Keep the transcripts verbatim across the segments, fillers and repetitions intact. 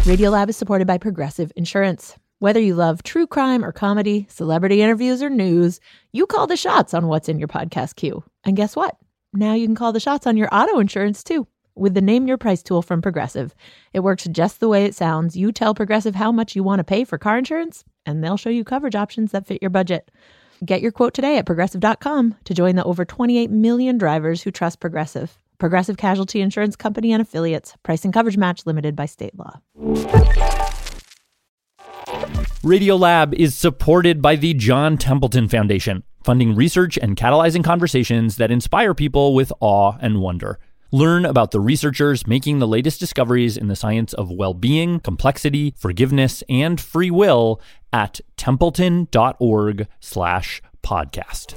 Radiolab is supported by Progressive Insurance. Whether you love true crime or comedy, celebrity interviews or news, you call the shots on what's in your podcast queue. And guess what? Now you can call the shots on your auto insurance too with the Name Your Price tool from Progressive. It works just the way it sounds. You tell Progressive how much you want to pay for car insurance, and they'll show you coverage options that fit your budget. Get your quote today at progressive dot com to join the over twenty-eight million drivers who trust Progressive. Progressive Casualty Insurance Company and Affiliates. Price and coverage match limited by state law. Radiolab is supported by the John Templeton Foundation, funding research and catalyzing conversations that inspire people with awe and wonder. Learn about the researchers making the latest discoveries in the science of well-being, complexity, forgiveness, and free will at templeton.org slash podcast.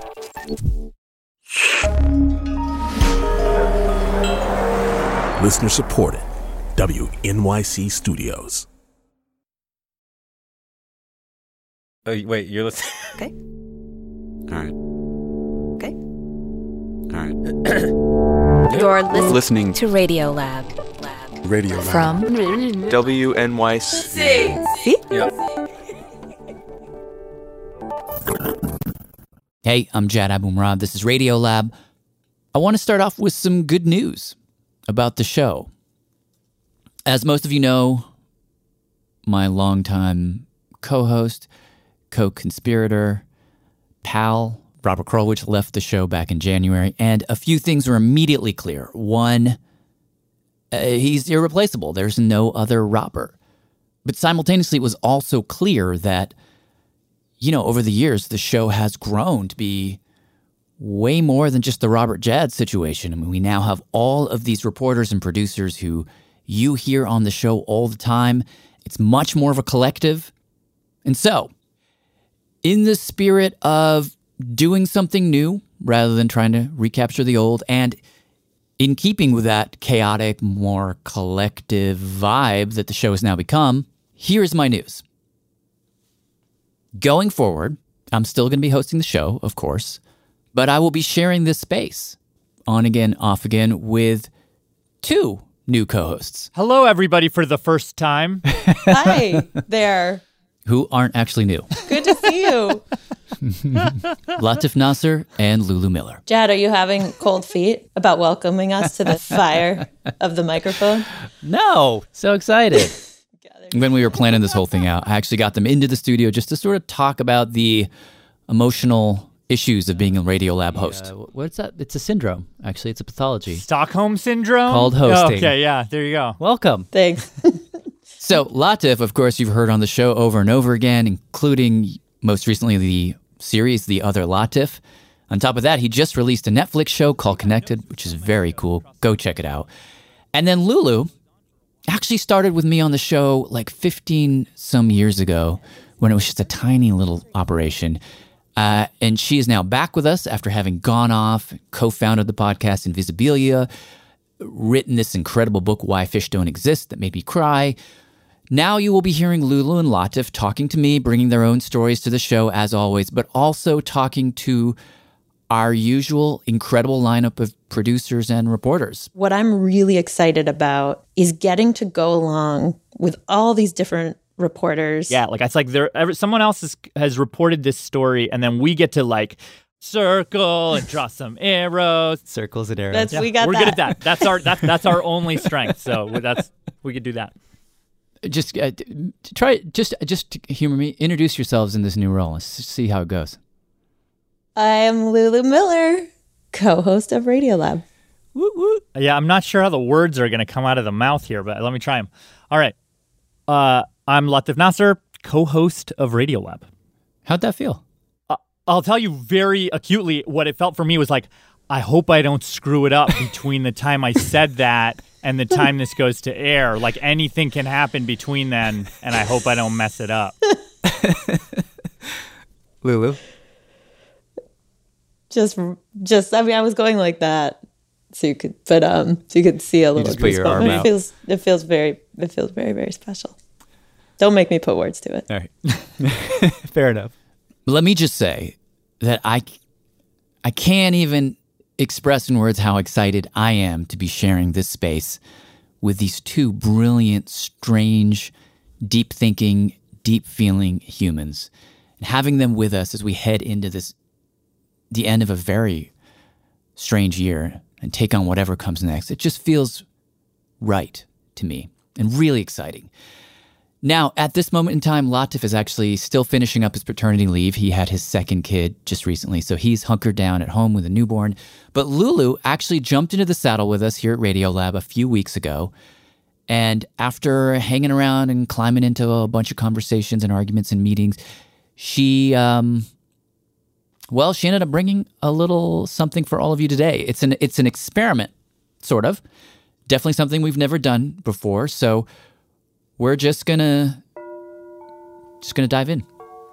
Listener supported. W N Y C Studios. Oh, wait, you're listening? Okay. All right. Okay. All right. You're lis- listening to Radiolab. Lab. Radio Lab. From W N Y C. See? Yep. Hey, I'm Jad Abumrad. This is Radiolab. I want to start off with some good news about the show. As most of you know, my longtime co-host, co-conspirator, pal, Robert Krulwich left the show back in January, and a few things were immediately clear. One, uh, he's irreplaceable. There's no other Robert. But simultaneously, it was also clear that, you know, over the years, the show has grown to be way more than just the Robert Jad situation. I mean, we now have all of these reporters and producers who you hear on the show all the time. It's much more of a collective. And so, in the spirit of doing something new rather than trying to recapture the old, and in keeping with that chaotic, more collective vibe that the show has now become, here's my news. Going forward, I'm still going to be hosting the show, of course, but I will be sharing this space, on again, off again, with two new co-hosts. Hello, everybody, for the first time. Hi there. Who aren't actually new. Good to see you. Latif Nasser and Lulu Miller. Jad, are you having cold feet about welcoming us to the fire of the microphone? No, so excited. When we were planning this whole thing out, I actually got them into the studio just to sort of talk about the emotional issues of being a Radiolab host. Uh, what's that? It's a syndrome, actually. It's a pathology. Stockholm Syndrome? Called hosting. Oh, okay, yeah, there you go. Welcome. Thanks. So Latif, of course, you've heard on the show over and over again, including most recently the series, The Other Latif. On top of that, he just released a Netflix show called Connected, which is very cool. Go check it out. And then Lulu actually started with me on the show like fifteen some years ago when it was just a tiny little operation. Uh, and she is now back with us after having gone off, co-founded the podcast Invisibilia, written this incredible book, Why Fish Don't Exist, that made me cry. Now you will be hearing Lulu and Latif talking to me, bringing their own stories to the show as always, but also talking to our usual incredible lineup of producers and reporters. What I'm really excited about is getting to go along with all these different reporters. Yeah, like it's like there ever, someone else has, has reported this story, and then we get to like circle and draw some arrows. Circles and arrows. That's Yeah, we got we're that. good at that. That's our that, that's our only strength. So that's we could do that. Just uh, try, just just humor me. Introduce yourselves in this new role. Let's see how it goes. I am Lulu Miller, co-host of Radiolab. Woo, woo. Yeah, I'm not sure how the words are going to come out of the mouth here, but let me try them. All right. Uh, I'm Latif Nasser, co-host of Radiolab. How'd that feel? Uh, I'll tell you very acutely what it felt for me was like, I hope I don't screw it up between the time I said that and the time this goes to air. Like anything can happen between then, and I hope I don't mess it up. Lulu? Just, just. I mean, I was going like that, so you could, but um, so you could see a little. just put your goosebump. arm It out. feels, it feels very, it feels very, very special. Don't make me put words to it. All right. Fair enough. Let me just say that I, I can't even express in words how excited I am to be sharing this space with these two brilliant, strange, deep-thinking, deep-feeling humans. And having them with us as we head into this, the end of a very strange year and take on whatever comes next, it just feels right to me and really exciting. Now, at this moment in time, Latif is actually still finishing up his paternity leave. He had his second kid just recently, so he's hunkered down at home with a newborn. But Lulu actually jumped into the saddle with us here at Radiolab a few weeks ago. And after hanging around and climbing into a bunch of conversations and arguments and meetings, she, um, well, she ended up bringing a little something for all of you today. It's an it's an experiment, sort of. Definitely something we've never done before. So we're just gonna just gonna dive in.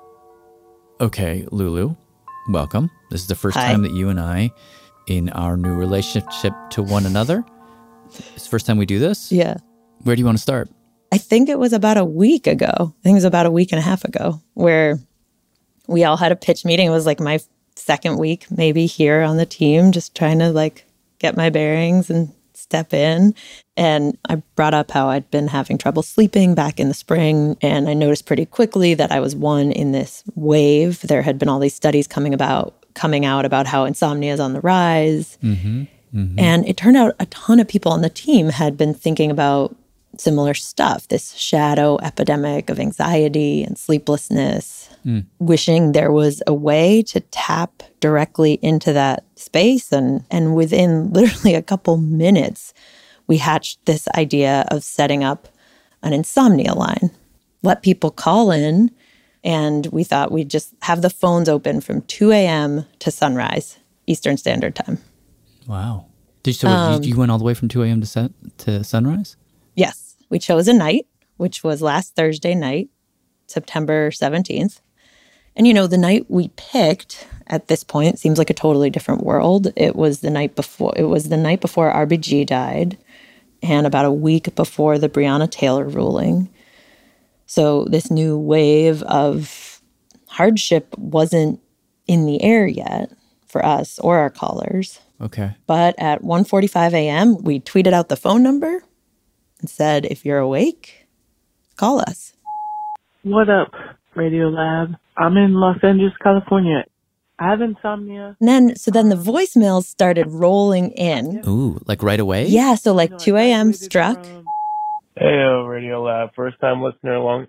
Okay, Lulu, welcome. This is the first Hi. time that you and I, in our new relationship to one another, it's the first time we do this. Yeah. Where do you want to start? I think it was about a week ago. I think it was about a week and a half ago where we all had a pitch meeting. It was like my second week maybe here on the team, just trying to like get my bearings and step in. And I brought up how I'd been having trouble sleeping back in the spring. And I noticed pretty quickly that I was one in this wave. There had been all these studies coming about, coming out about how insomnia is on the rise. Mm-hmm. Mm-hmm. And it turned out a ton of people on the team had been thinking about similar stuff, this shadow epidemic of anxiety and sleeplessness, mm. wishing there was a way to tap directly into that space. And, and within literally a couple minutes, we hatched this idea of setting up an insomnia line, let people call in, and we thought we'd just have the phones open from two a.m. to sunrise, Eastern Standard Time. Wow. Did you, so Um, you, you went all the way from two a.m. to set, to sunrise? Yes, we chose a night, which was last Thursday night, September seventeenth. And, you know, the night we picked at this point seems like a totally different world. It was the night before, it was the night before R B G died and about a week before the Breonna Taylor ruling. So this new wave of hardship wasn't in the air yet for us or our callers. Okay. But at one forty-five a.m., we tweeted out the phone number and said, if you're awake, call us. What up, Radiolab? I'm in Los Angeles, California. I have insomnia. And then, so then the voicemails started rolling in. Ooh, like right away? Yeah, so like two a.m. struck. Hey, Radiolab. First time listener, long,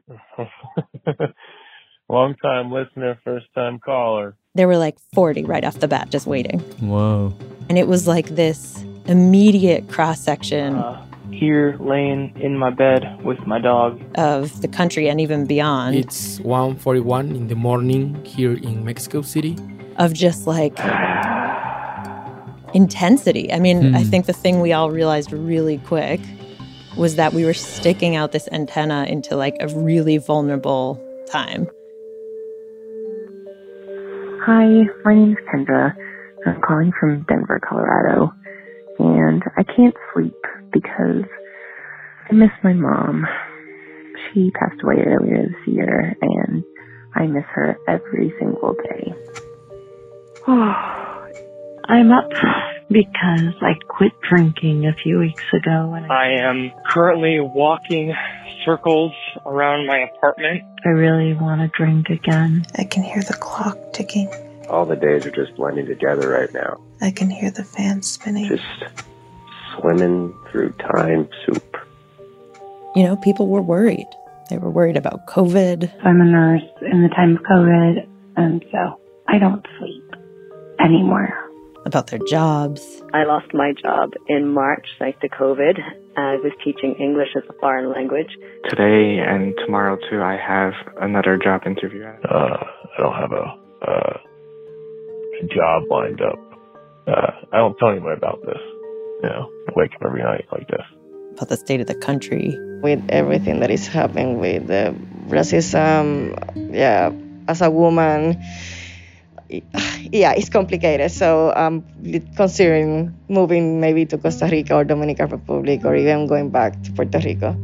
long time listener, first time caller. There were like forty right off the bat just waiting. Whoa. And it was like this immediate cross-section Uh, here, laying in my bed with my dog. of the country and even beyond, It's one forty-one in the morning here in Mexico City. of just like intensity. I mean, Hmm. I think the thing we all realized really quick was that we were sticking out this antenna into like a really vulnerable time. Hi, my name is Kendra. I'm calling from Denver, Colorado, and I can't sleep because I miss my mom. She passed away earlier this year, and I miss her every single day. Oh, I'm up because I quit drinking a few weeks ago. And I am currently walking circles around my apartment. I really want to drink again. I can hear the clock ticking. All the days are just blending together right now. I can hear the fan spinning. Just swimming through time soup. You know, people were worried. They were worried about COVID. I'm a nurse in the time of COVID, and so I don't sleep anymore. About their jobs. I lost my job in March thanks to COVID. I was teaching English as a foreign language. Today and tomorrow, too, I have another job interview. Uh, I don't have a, uh, a job lined up. Uh, I don't tell anyone about this. You know, I wake up every night like this. About the state of the country. With everything that is happening with the racism, yeah, as a woman, yeah, it's complicated. So I'm considering moving maybe to Costa Rica or Dominican Republic or even going back to Puerto Rico.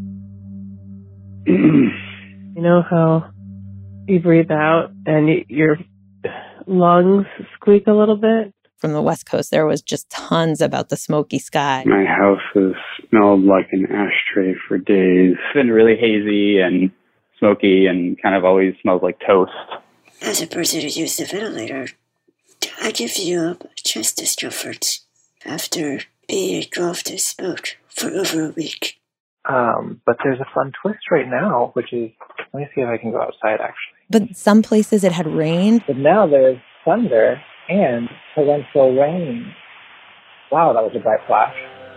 You know how you breathe out and y- your lungs squeak a little bit? From the West Coast, there was just tons about the smoky sky. My house is smelled like an ashtray for days. It's been really hazy and smoky and kind of always smells like toast. As a person who used a ventilator, I give you a chest discomfort after being engulfed in smoke for over a week. Um, but there's a fun twist right now, which is, let me see if I can go outside actually. But some places it had rained. But now there's thunder and torrential rain. Wow, that was a bright flash.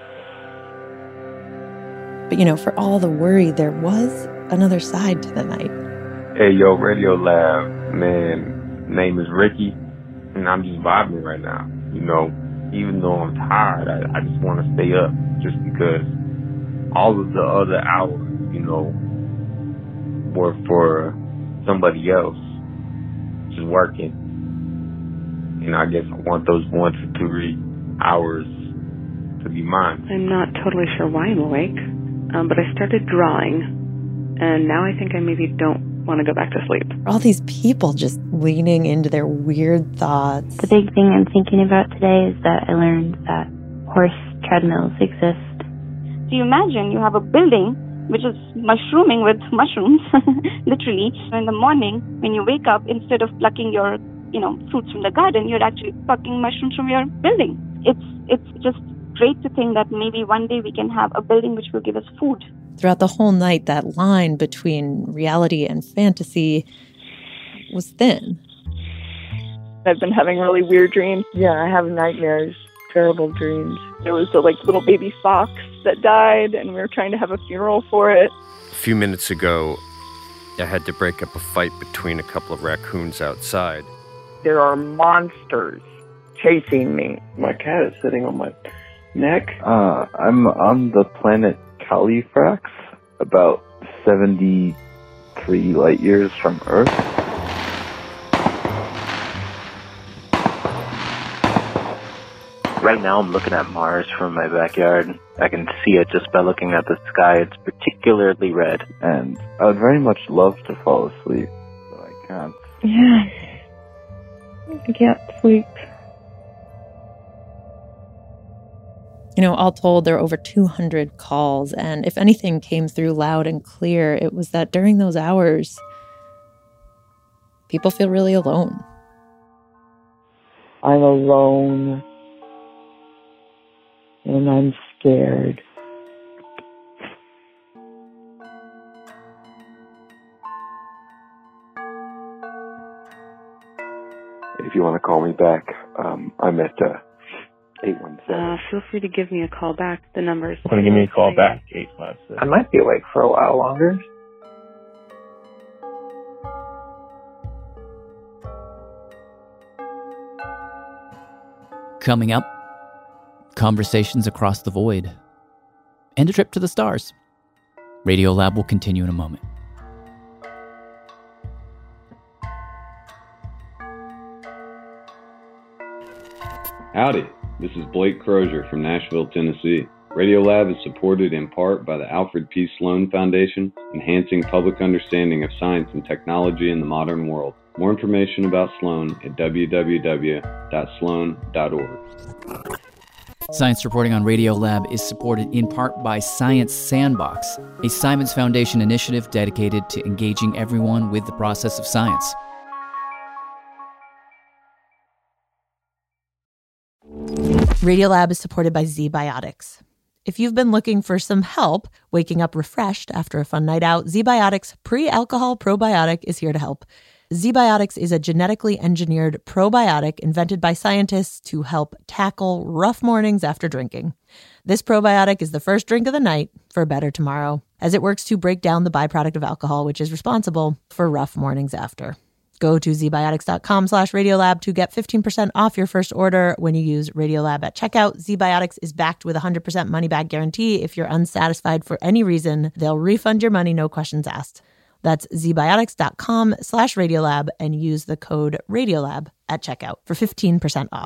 But, you know, for all the worry, there was another side to the night. Hey, yo, Radio Lab, man, name is Ricky, and I'm just vibing right now. You know, even though I'm tired, I, I just want to stay up just because all of the other hours, you know, were for somebody else just working. And I guess I want those one to three hours to be mine. I'm not totally sure why I'm awake, um, but I started drawing, and now I think I maybe don't want to go back to sleep. All these people just leaning into their weird thoughts. The big thing I'm thinking about today is that I learned that horse treadmills exist. So you imagine you have a building which is mushrooming with mushrooms, literally. In the morning, when you wake up, instead of plucking your, you know, fruits from the garden, you're actually plucking mushrooms from your building. It's it's just great to think that maybe one day we can have a building which will give us food. Throughout the whole night, that line between reality and fantasy was thin. I've been having really weird dreams. Yeah, I have nightmares, terrible dreams. There was a like little baby fox that died, and we were trying to have a funeral for it. A few minutes ago, I had to break up a fight between a couple of raccoons outside. There are monsters chasing me. My cat is sitting on my neck. Uh, I'm on the planet Califrax, about seventy-three light years from Earth. Right now I'm looking at Mars from my backyard. I can see it just by looking at the sky. It's particularly red. And I would very much love to fall asleep, but I can't. Yeah. I can't sleep. You know, all told, there were over two hundred calls, and if anything came through loud and clear, it was that during those hours, people feel really alone. I'm alone. And I'm scared. If you want to call me back, um, I'm at uh, eight one seven. Uh, feel free to give me a call back. The number is... Want to give me a call back? eight five seven. I might be awake for a while longer. Coming up, conversations across the void, and a trip to the stars. Radiolab will continue in a moment. Howdy, this is Blake Crozier from Nashville, Tennessee. Radiolab is supported in part by the Alfred P. Sloan Foundation, enhancing public understanding of science and technology in the modern world. More information about Sloan at w w w dot sloan dot org. Science reporting on Radiolab is supported in part by Science Sandbox, a Simons Foundation initiative dedicated to engaging everyone with the process of science. Radiolab is supported by ZBiotics. If you've been looking for some help waking up refreshed after a fun night out, ZBiotics Pre-Alcohol Probiotic is here to help. ZBiotics is a genetically engineered probiotic invented by scientists to help tackle rough mornings after drinking. This probiotic is the first drink of the night for a better tomorrow, as it works to break down the byproduct of alcohol, which is responsible for rough mornings after. Go to zbiotics.com slash Radiolab to get fifteen percent off your first order when you use Radiolab at checkout. ZBiotics is backed with a one hundred percent money-back guarantee. If you're unsatisfied for any reason, they'll refund your money, no questions asked. That's zbiotics.com slash Radiolab and use the code Radiolab at checkout for fifteen percent off.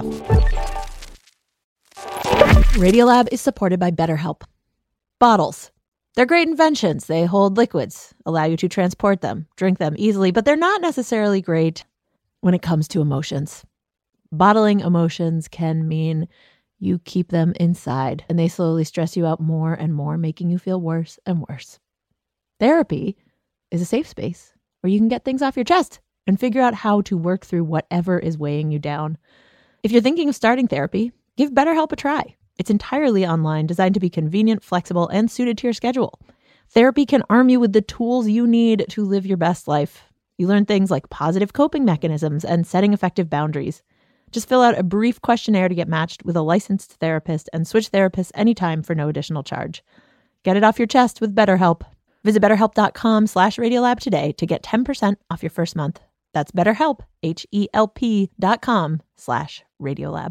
Radiolab is supported by BetterHelp. Bottles. They're great inventions. They hold liquids, allow you to transport them, drink them easily, but they're not necessarily great when it comes to emotions. Bottling emotions can mean you keep them inside and they slowly stress you out more and more, making you feel worse and worse. Therapy is a safe space where you can get things off your chest and figure out how to work through whatever is weighing you down. If you're thinking of starting therapy, give BetterHelp a try. It's entirely online, designed to be convenient, flexible, and suited to your schedule. Therapy can arm you with the tools you need to live your best life. You learn things like positive coping mechanisms and setting effective boundaries. Just fill out a brief questionnaire to get matched with a licensed therapist and switch therapists anytime for no additional charge. Get it off your chest with BetterHelp. Visit betterhelp.com slash Radiolab today to get ten percent off your first month. That's BetterHelp, H-E-L-P dot com slash Radiolab.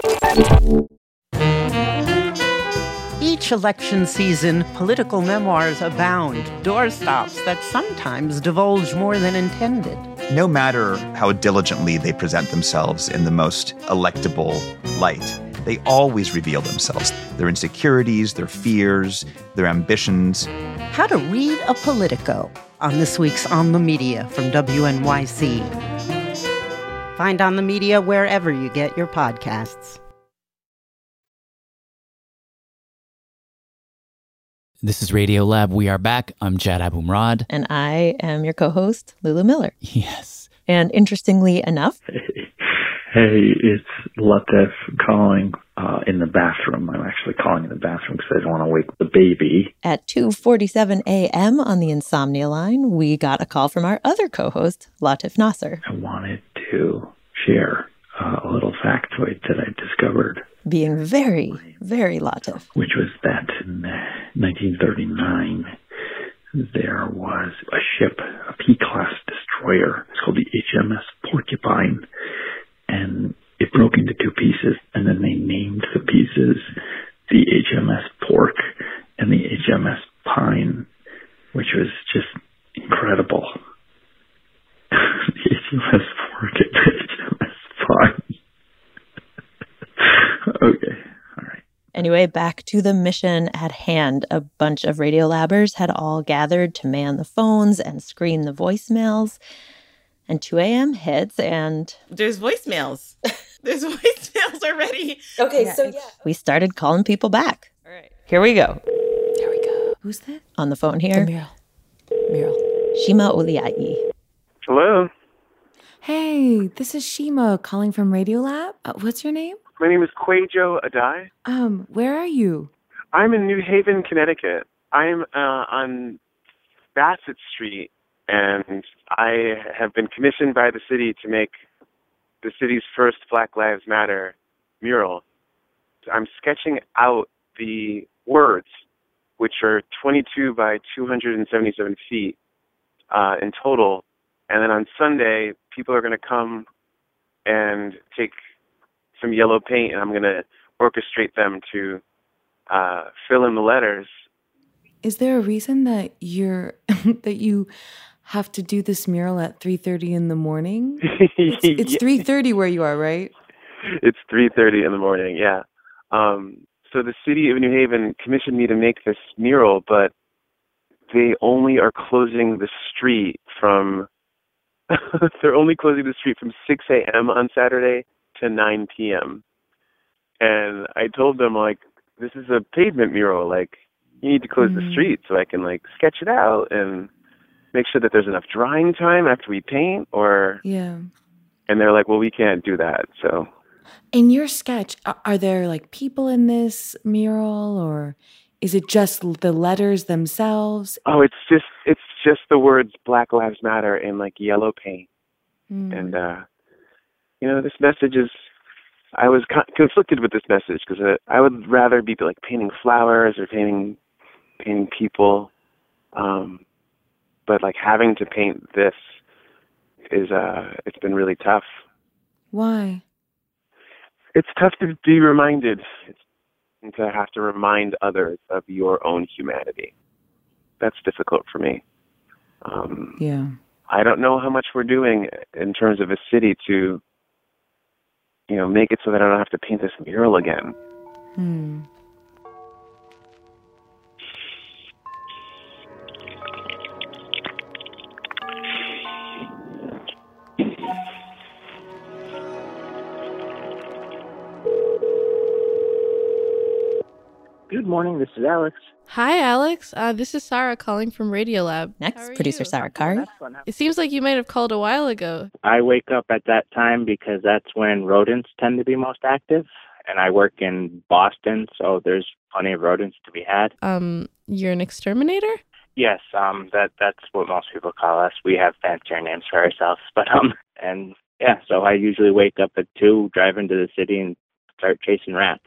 Each election season, political memoirs abound, doorstops that sometimes divulge more than intended. No matter how diligently they present themselves in the most electable light, they always reveal themselves, their insecurities, their fears, their ambitions. How to read a Politico on this week's On the Media from W N Y C. Find On the Media wherever you get your podcasts. This is Radiolab. We are back. I'm Jad Abumrad. And I am your co-host, Lulu Miller. Yes. And interestingly enough... Hey, it's Latif calling uh, in the bathroom. I'm actually calling in the bathroom because I don't want to wake the baby. At two forty-seven a.m. on the Insomnia line, we got a call from our other co-host, Latif Nasser. I wanted to share uh, a little factoid that I discovered. Being very, very Latif. Which was that in nineteen thirty-nine, there was a ship, a P-class destroyer. It's called the H M S Porcupine. And it broke into two pieces, and then they named the pieces the H M S Pork and the H M S Pine, which was just incredible. The H M S Pork and the H M S Pine. Okay, all right. Anyway, back to the mission at hand. A bunch of Radiolabbers had all gathered to man the phones and screen the voicemails. And two a.m. hits, and... There's voicemails. There's voicemails already. Okay, yeah, so yeah. We started calling people back. All right. Here we go. Here we go. Who's that? On the phone here. Miral. Miral. Shima Uliai. Hello. Hey, this is Shima calling from Radiolab. Uh, what's your name? My name is Kwejo Adai. Um, where are you? I'm in New Haven, Connecticut. I'm uh, on Bassett Street. And I have been commissioned by the city to make the city's first Black Lives Matter mural. I'm sketching out the words, which are twenty-two by two hundred seventy-seven feet uh, in total. And then on Sunday, people are going to come and take some yellow paint, and I'm going to orchestrate them to uh, fill in the letters. Is there a reason that you're that you have to do this mural at three thirty in the morning? It's, it's yeah. three thirty where you are, right? It's three thirty in the morning, yeah. Um, so the city of New Haven commissioned me to make this mural, but they only are closing the street from, they're only closing the street from six a.m. on Saturday to nine p.m. And I told them, like, this is a pavement mural, like, you need to close mm. the street so I can, like, sketch it out and make sure that there's enough drying time after we paint, or... Yeah. And they're like, well, we can't do that, so... In your sketch, are there, like, people in this mural, or is it just the letters themselves? Oh, it's just it's just the words Black Lives Matter in, like, yellow paint. Mm. And, uh, you know, this message is... I was con- conflicted with this message, because I would rather be, like, painting flowers or painting, painting people, um... but like having to paint this is, uh, it's been really tough. Why? It's tough to be reminded, it's, to have to remind others of your own humanity. That's difficult for me. Um, yeah. I don't know how much we're doing in terms of a city to, you know, make it so that I don't have to paint this mural again. Hmm. morning. This is Alex. Hi, Alex. Uh, this is Sarah calling from Radiolab. Next, producer Sarah Kari. It seems like you might have called a while ago. I wake up at that time because that's when rodents tend to be most active. And I work in Boston, so there's plenty of rodents to be had. Um, you're an exterminator? Yes, um, that that's what most people call us. We have fancier names for ourselves. But, um, and yeah, so I usually wake up at two, drive into the city, and start chasing rats.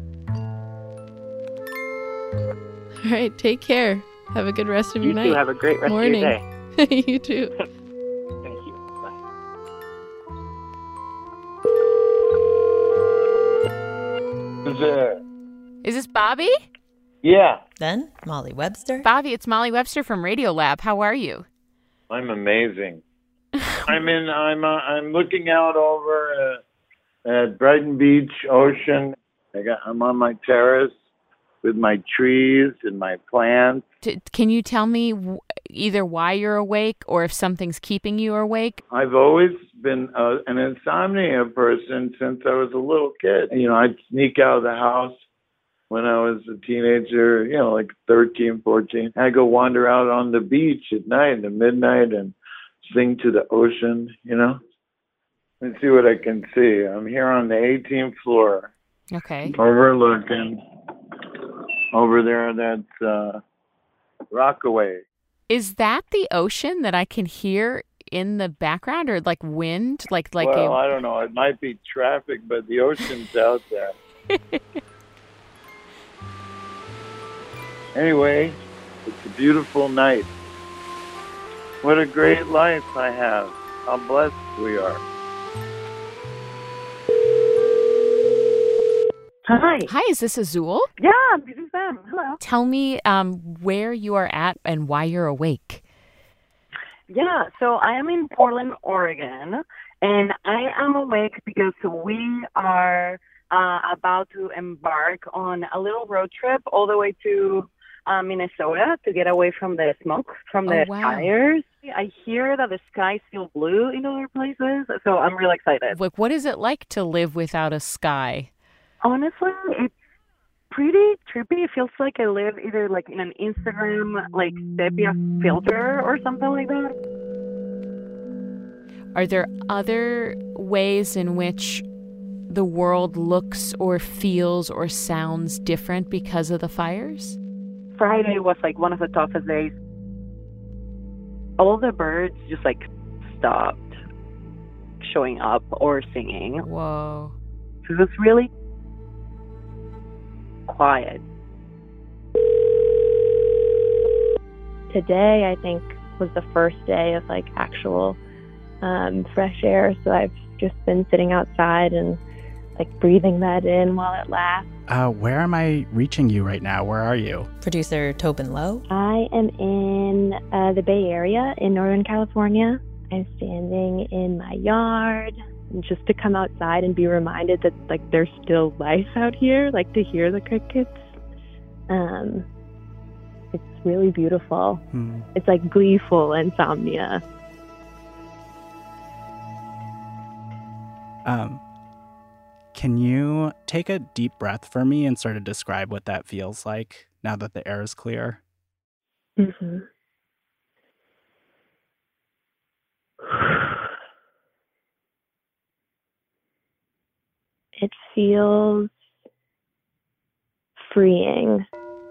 All right, take care. Have a good rest of You your too. night. Have a great rest Morning. of your day. You too. Thank you. Bye. Who's there? Is this Bobby? Yeah, Then Molly Webster. Bobby, it's Molly Webster from Radiolab. How are you? I'm amazing. I'm in. I'm. Uh, I'm looking out over uh, at Brighton Beach Ocean. I got. I'm on my terrace with my trees and my plants. T- can you tell me w- either why you're awake or if something's keeping you awake? I've always been uh, an insomnia person since I was a little kid. You know, I'd sneak out of the house when I was a teenager, you know, like thirteen, fourteen. I'd go wander out on the beach at night, at midnight, and sing to the ocean, you know. Let's see what I can see. I'm here on the eighteenth floor. Okay. Overlooking. Over there, that's uh, Rockaway. Is that the ocean that I can hear in the background, or like wind? Like, like well, a... I don't know. It might be traffic, but the ocean's out there. Anyway, it's a beautiful night. What a great life I have. How blessed we are. Hi. Hi, is this Azul? Yeah, this is them. Hello. Tell me um, where you are at and why you're awake. Yeah, so I am in Portland, Oregon, and I am awake because we are uh, about to embark on a little road trip all the way to uh, Minnesota to get away from the smoke from the Oh, wow. fires. I hear that the sky's still blue in other places, so I'm really excited. Like, what is it like to live without a sky? Honestly, it's pretty trippy. It feels like I live either like in an Instagram like sepia filter or something like that. Are there other ways in which the world looks or feels or sounds different because of the fires? Friday was like one of the toughest days. All the birds just like stopped showing up or singing. Whoa. So it was really quiet. Today, I think, was the first day of like actual um, fresh air. So I've just been sitting outside and like breathing that in while it lasts. Uh, where am I reaching you right now? Where are you? Producer Tobin Lowe. I am in uh, the Bay Area in Northern California. I'm standing in my yard. And just to come outside and be reminded that like there's still life out here, like to hear the crickets. Um, it's really beautiful. Hmm. It's like gleeful insomnia. Um, can you take a deep breath for me and sort of describe what that feels like now that the air is clear? Mm-hmm. It feels freeing.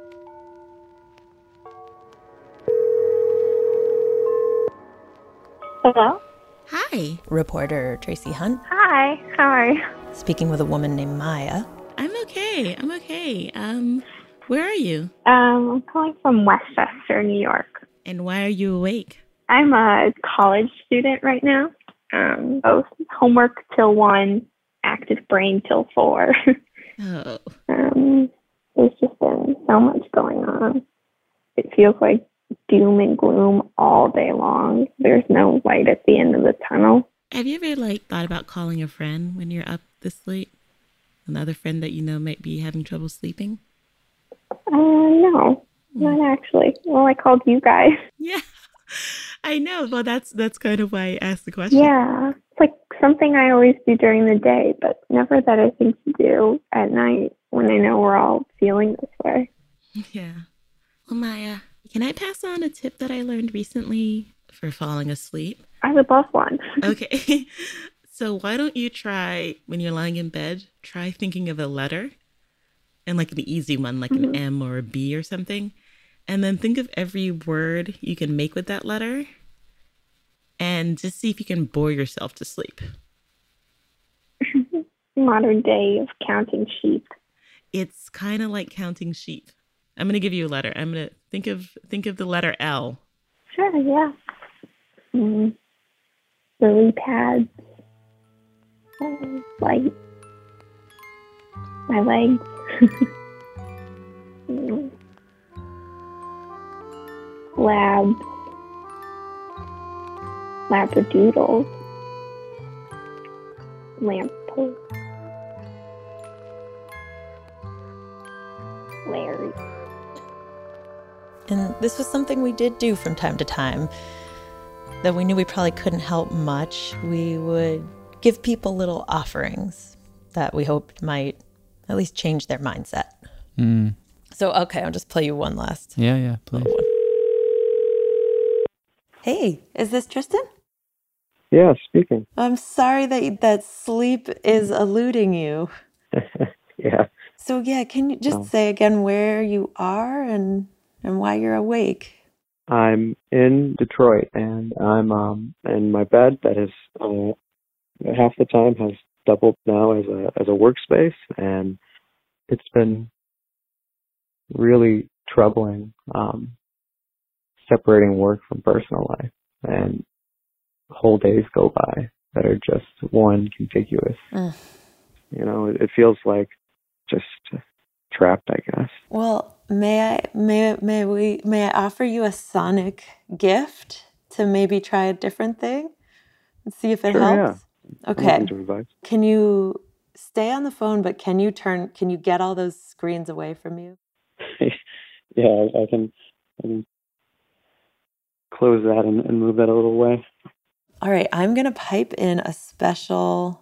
Hello? Hi. Reporter Tracy Hunt. Hi, how are you? Speaking with a woman named Maya. I'm okay. I'm okay. Um, where are you? Um, I'm calling from Westchester, New York. And why are you awake? I'm a college student right now. Um, both homework till one, active brain till four. Oh. um, there's just been so much going on. It feels like doom and gloom all day long. There's no light at the end of the tunnel. Have you ever like thought about calling a friend when you're up this late? Another friend that you know might be having trouble sleeping? Uh, no, not actually. Well, I called you guys. Yeah, I know. Well, that's that's kind of why I asked the question. Yeah, it's like something I always do during the day, but never that I think to do at night when I know we're all feeling this way. Yeah. Well, Maya, can I pass on a tip that I learned recently for falling asleep? I would love one. Okay. So why don't you try, when you're lying in bed, try thinking of a letter, and like an easy one, like Mm-hmm. an M or a B or something. And then think of every word you can make with that letter and just see if you can bore yourself to sleep. Modern day of counting sheep. It's kind of like counting sheep. I'm going to give you a letter. I'm going to think of think of the letter L. Sure, yeah. Mm. Lily pads. Oh, light. My legs. mm. Labs. Labradoodles. Lamppost. Larry. And this was something we did do from time to time, though we knew we probably couldn't help much. We would give people little offerings that we hoped might at least change their mindset. Mm. So, okay, I'll just play you one last. Yeah, yeah, please. Hey, is this Tristan? Yeah, speaking. I'm sorry that that sleep is eluding you. Yeah. So, yeah, can you just Oh. say again where you are and, and why you're awake? I'm in Detroit, and I'm um in my bed that is uh, half the time has doubled now as a as a workspace, and it's been really troubling um, separating work from personal life, and whole days go by that are just one contiguous. Mm. You know, it, it feels like just trapped, I guess. Well, may I may may we may I offer you a sonic gift to maybe try a different thing and see if it Sure, helps? I'm Okay. open to advice. Can you stay on the phone, but can you turn can you get all those screens away from you? Yeah, I, I can I can close that and, and move that a little way. All right, I'm going to pipe in a special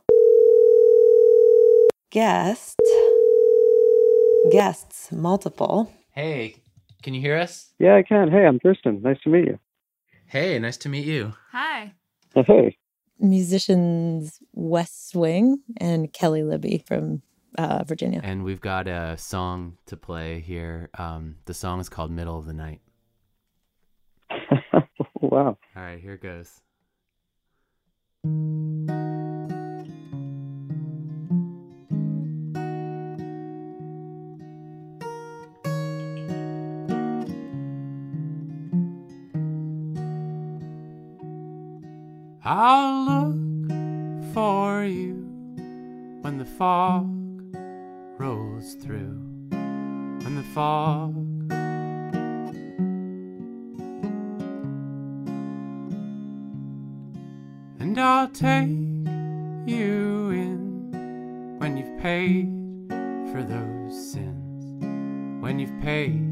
guest. Guests, multiple. Hey, can you hear us? Yeah, I can. Hey, I'm Tristan. Nice to meet you. Hey, nice to meet you. Hi. Hey. Musicians West Swing and Kelly Libby from uh, Virginia. And we've got a song to play here. Um, the song is called Middle of the Night. Wow. All right, here it goes. I'll look for you when the fog rolls through, when the fog and I'll take you in when you've paid for those sins, when you've paid.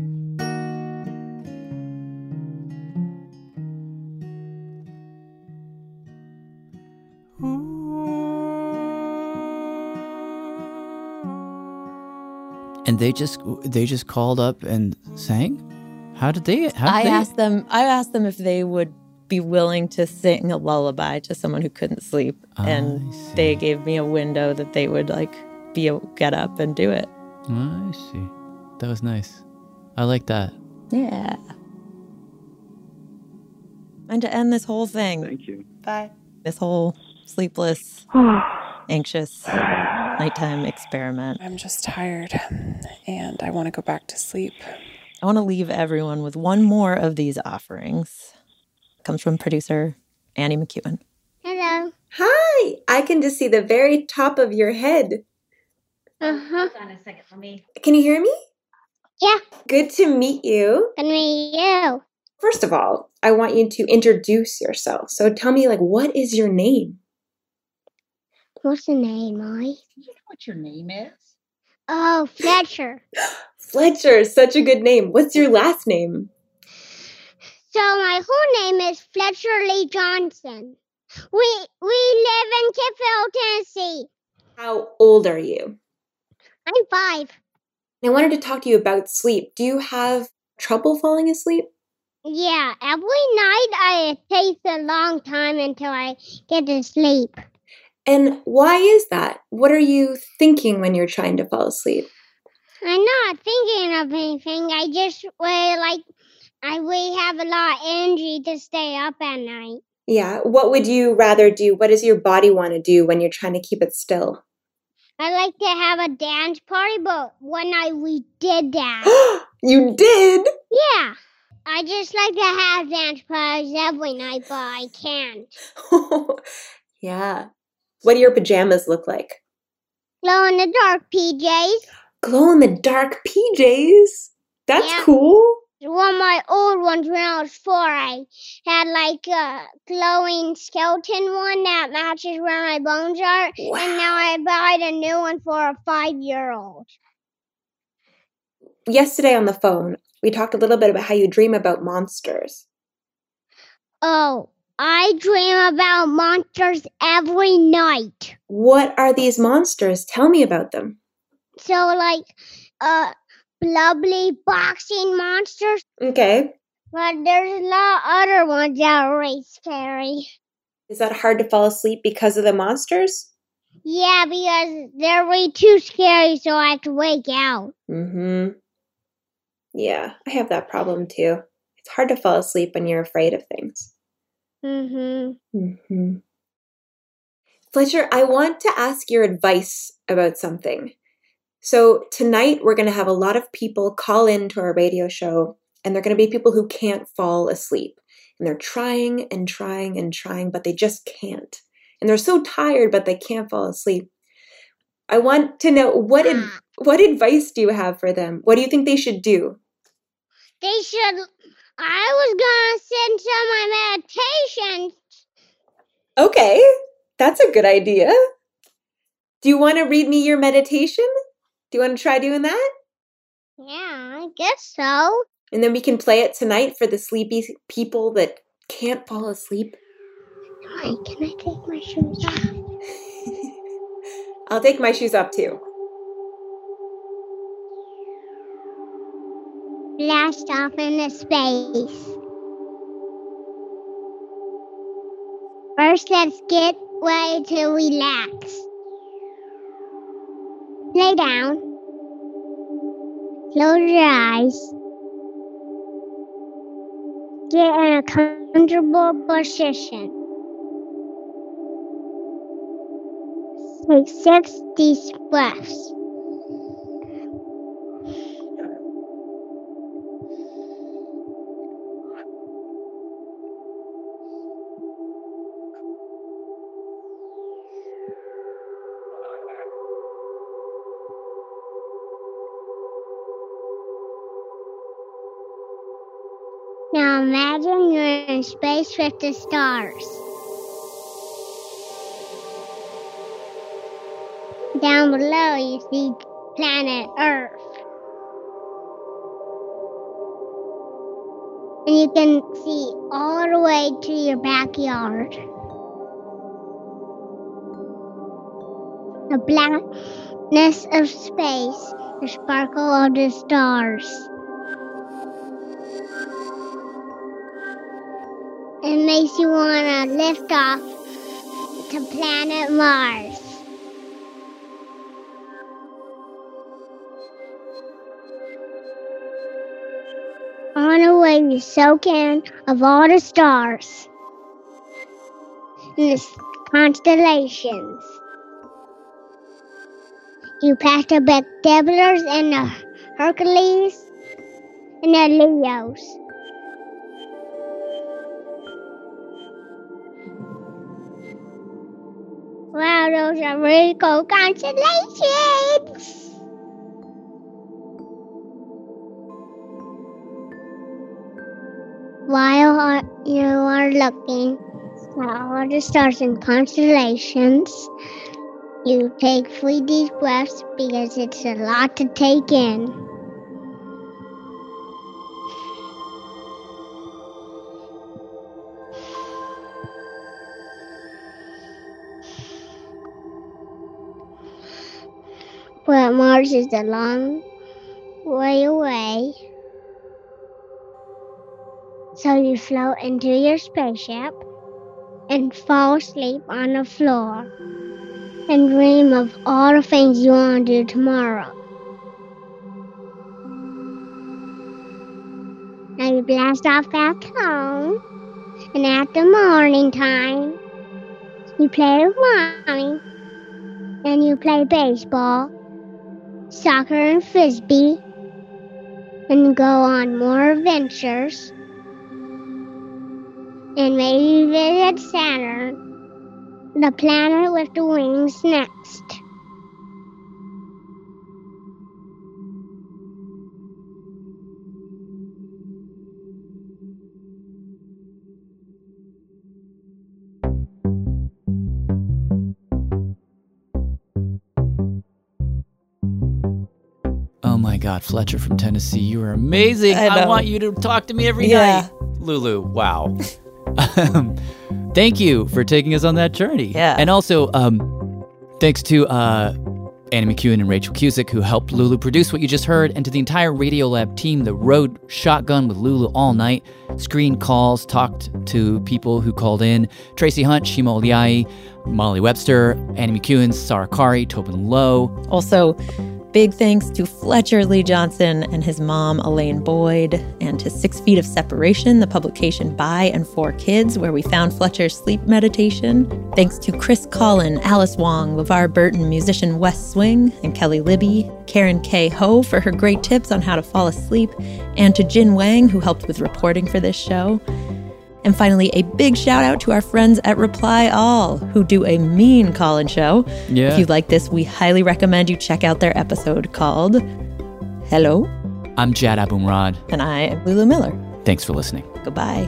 And they just they just called up and sang? How did they how did I they asked them I asked them if they would be willing to sing a lullaby to someone who couldn't sleep, and they gave me a window that they would like be a, get up and do it. I see. That was nice. I like that. Yeah. And to end this whole thing. Thank you. Bye. This whole sleepless, anxious nighttime experiment. I'm just tired and I want to go back to sleep. I want to leave everyone with one more of these offerings. It comes from producer Annie McEwen. Hello. Hi. I can just see the very top of your head. Uh-huh. Hold on a second for me. Can you hear me? Yeah. Good to meet you. Good to meet you. First of all, I want you to introduce yourself. So tell me, like, what is your name? What's the name, Molly? You know what your name is? Oh, Fletcher. Fletcher, such a good name. What's your last name? So my whole name is Fletcher Lee Johnson. We we live in Tiffville, Tennessee. How old are you? I'm five. And I wanted to talk to you about sleep. Do you have trouble falling asleep? Yeah, every night I it takes a long time until I get to sleep. And why is that? What are you thinking when you're trying to fall asleep? I'm not thinking of anything. I just well, like I we have a lot of energy to stay up at night. Yeah. What would you rather do? What does your body want to do when you're trying to keep it still? I like to have a dance party, but one night we did that. You did? Yeah. I just like to have dance parties every night, but I can't. Yeah. What do your pajamas look like? Glow in the dark P Js. Glow in the dark P Js? That's Yeah. cool. One of my old ones when I was four, I had like a glowing skeleton one that matches where my bones are. Wow. And now I bought a new one for a five-year-old. Yesterday on the phone, we talked a little bit about how you dream about monsters. Oh, I dream about monsters every night. What are these monsters? Tell me about them. So like, uh... Lovely boxing monsters. Okay. But there's a lot of other ones that are really scary. Is that hard to fall asleep because of the monsters? Yeah, because they're way too scary, so I have to wake out. Mm-hmm. Yeah, I have that problem too. It's hard to fall asleep when you're afraid of things. Mm-hmm. Mm-hmm. Fletcher, I want to ask your advice about something. So tonight we're going to have a lot of people call in to our radio show, and they're going to be people who can't fall asleep. And they're trying and trying and trying, but they just can't. And they're so tired, but they can't fall asleep. I want to know, what ad- what advice do you have for them? What do you think they should do? They should... I was going to send some of my meditations. Okay, that's a good idea. Do you want to read me your meditation? Do you want to try doing that? Yeah, I guess so. And then we can play it tonight for the sleepy people that can't fall asleep. Wait, can I take my shoes off? I'll take my shoes off too. Blast off into space. First, let's get ready to relax. Lay down. Close your eyes. Get in a comfortable position. Take six deep breaths. Now imagine you're in space with the stars. Down below you see planet Earth. And you can see all the way to your backyard. The blackness of space, the sparkle of the stars. It makes you want to lift off to planet Mars. On the way, you soak in of all the stars and the constellations. You pass the Big Dipplers and the Hercules and the Leos. Wow, those are really cool constellations. While you are looking at all the stars and constellations, you take three deep breaths because it's a lot to take in. But Mars is a long way away. So you float into your spaceship and fall asleep on the floor and dream of all the things you want to do tomorrow. Now you blast off that cone, and at the morning time, you play with Mommy, and you play baseball, soccer and frisbee, and go on more adventures, and maybe visit Saturn, the planet with the wings, next. Oh my God, Fletcher from Tennessee, you are amazing. I, I want you to talk to me every yeah. night. Lulu, wow. Thank you for taking us on that journey. Yeah. And also, um, thanks to uh, Annie McEwen and Rachel Cusick, who helped Lulu produce what you just heard, and to the entire Radiolab team that rode shotgun with Lulu all night, screened calls, talked to people who called in. Tracy Hunt, Shima Oliai, Molly Webster, Annie McEwen, Sarah Kari, Tobin Lowe. Also, big thanks to Fletcher Lee Johnson and his mom, Elaine Boyd, and to Six Feet of Separation, the publication by and for kids, where we found Fletcher's sleep meditation. Thanks to Chris Collin, Alice Wong, LeVar Burton, musician Wes Swing, and Kelly Libby, Karen K. Ho for her great tips on how to fall asleep, and to Jin Wang, who helped with reporting for this show. And finally, a big shout out to our friends at Reply All, who do a mean call-in show. Yeah. If you like this, we highly recommend you check out their episode called Hello. I'm Jad Abumrad. And I am Lulu Miller. Thanks for listening. Goodbye.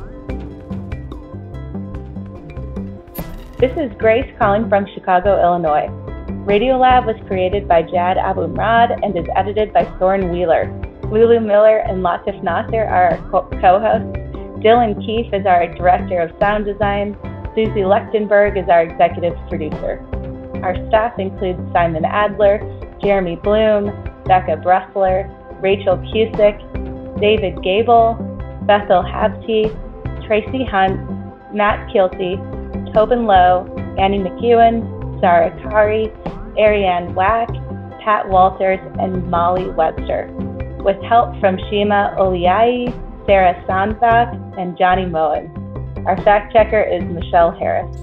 This is Grace calling from Chicago, Illinois. Radiolab was created by Jad Abumrad and is edited by Soren Wheeler. Lulu Miller and Latif Nasser are our co- co-hosts. Dylan Keefe is our Director of Sound Design. Susie Lechtenberg is our Executive Producer. Our staff includes Simon Adler, Jeremy Bloom, Becca Bressler, Rachel Cusick, David Gable, Bethel Habte, Tracy Hunt, Matt Kilty, Tobin Lowe, Annie McEwen, Sarah Kari, Ariane Wack, Pat Walters, and Molly Webster, with help from Shima Oliai, Sarah Sandbach, and Johnny Moen. Our fact checker is Michelle Harris.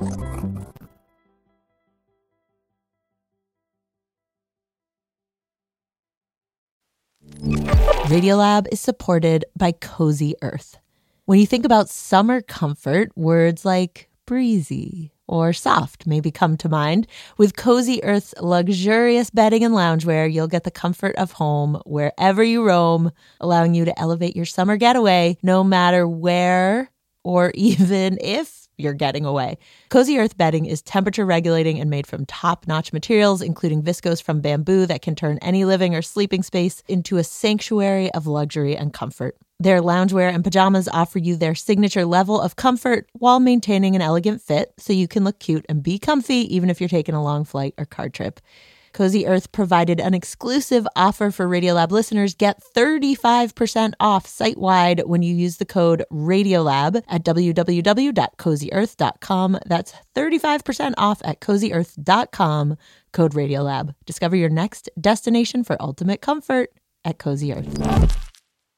Radiolab is supported by Cozy Earth. When you think about summer comfort, words like breezy or soft maybe come to mind. With Cozy Earth's luxurious bedding and loungewear, you'll get the comfort of home wherever you roam, allowing you to elevate your summer getaway no matter where or even if you're getting away. Cozy Earth bedding is temperature regulating and made from top-notch materials, including viscose from bamboo that can turn any living or sleeping space into a sanctuary of luxury and comfort. Their loungewear and pajamas offer you their signature level of comfort while maintaining an elegant fit, so you can look cute and be comfy even if you're taking a long flight or car trip. Cozy Earth provided an exclusive offer for Radiolab listeners. Get thirty-five percent off site-wide when you use the code RADIOLAB at w w w dot cozy earth dot com. That's thirty-five percent off at cozy earth dot com, code RADIOLAB. Discover your next destination for ultimate comfort at Cozy Earth.